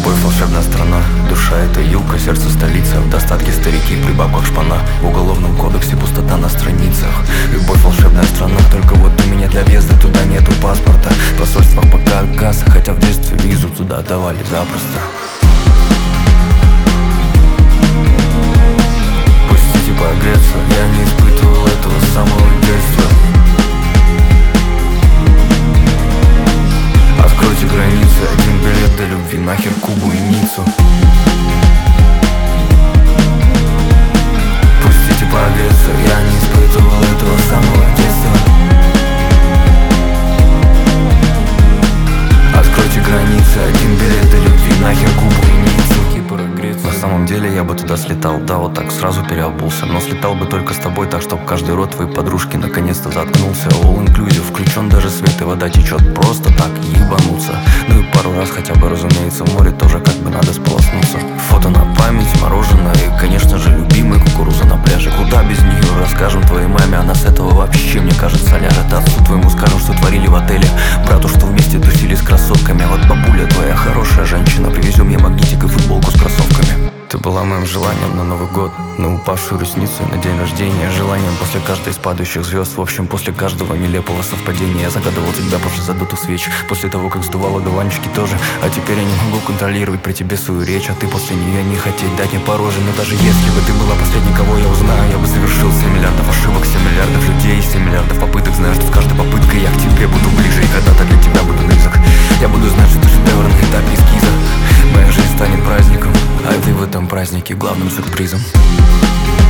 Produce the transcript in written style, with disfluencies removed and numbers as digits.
Любовь волшебная страна, душа это юг, а сердце столица. В достатке старики, при бабках шпана. В уголовном кодексе пустота на страницах. Любовь волшебная страна, только вот у меня для въезда туда нету паспорта. В посольствах пока отказ, хотя в детстве визу туда давали запросто. Пустите погреться, я не испытывал этого с самого детства. Откройте границы, один билет до любви, нахер Кубу и Ниццу. Пустите погреться, я не испытывал этого с самого детства. Откройте границы, один билет до любви, нахер Кубу и Ниццу. На самом деле я бы туда слетал, да, вот так сразу переобулся. Но слетал бы только с тобой, так чтоб каждый рот твоей подружки наконец-то заткнулся. All inclusive, включен даже свет и вода течет, просто так ебануться. Ну и пару раз хотя бы, разумеется, в море тоже как бы надо сполоснуться. Фото на память, мороженое и, конечно же, любимая кукуруза на пляже. Куда без нее, расскажем твоей маме, она с этого вообще, мне кажется, ляжет. Отцу твоему скажем, что творили в отеле, брату, что вместе тусили с красотками. А вот бабуля твоя хорошая женщина, привезем ей магнитик и футболку с кроссовками. Ты была моим желанием на Новый год, на упавшую ресницу и на день рождения. Желанием после каждой из падающих звезд. В общем, после каждого нелепого совпадения. Я загадывал тебя после задутых свеч, после того, как сдувало дуванчики тоже. А теперь я не могу контролировать при тебе свою речь, а ты после нее не хотеть дать мне по роже. Но даже если бы ты была последней, кого я узнаю, я бы совершил 7 миллиардов ошибок, 7 миллиардов людей, 7 миллиардов попыток. Знаю, что с каждой попыткой я к тебе буду ближе, и когда-то для тебя буду близок. Я буду знать, что ты шедевр на этапе эскиза. Моя жизнь станет праздником, а ты в этом празднике главным сюрпризом.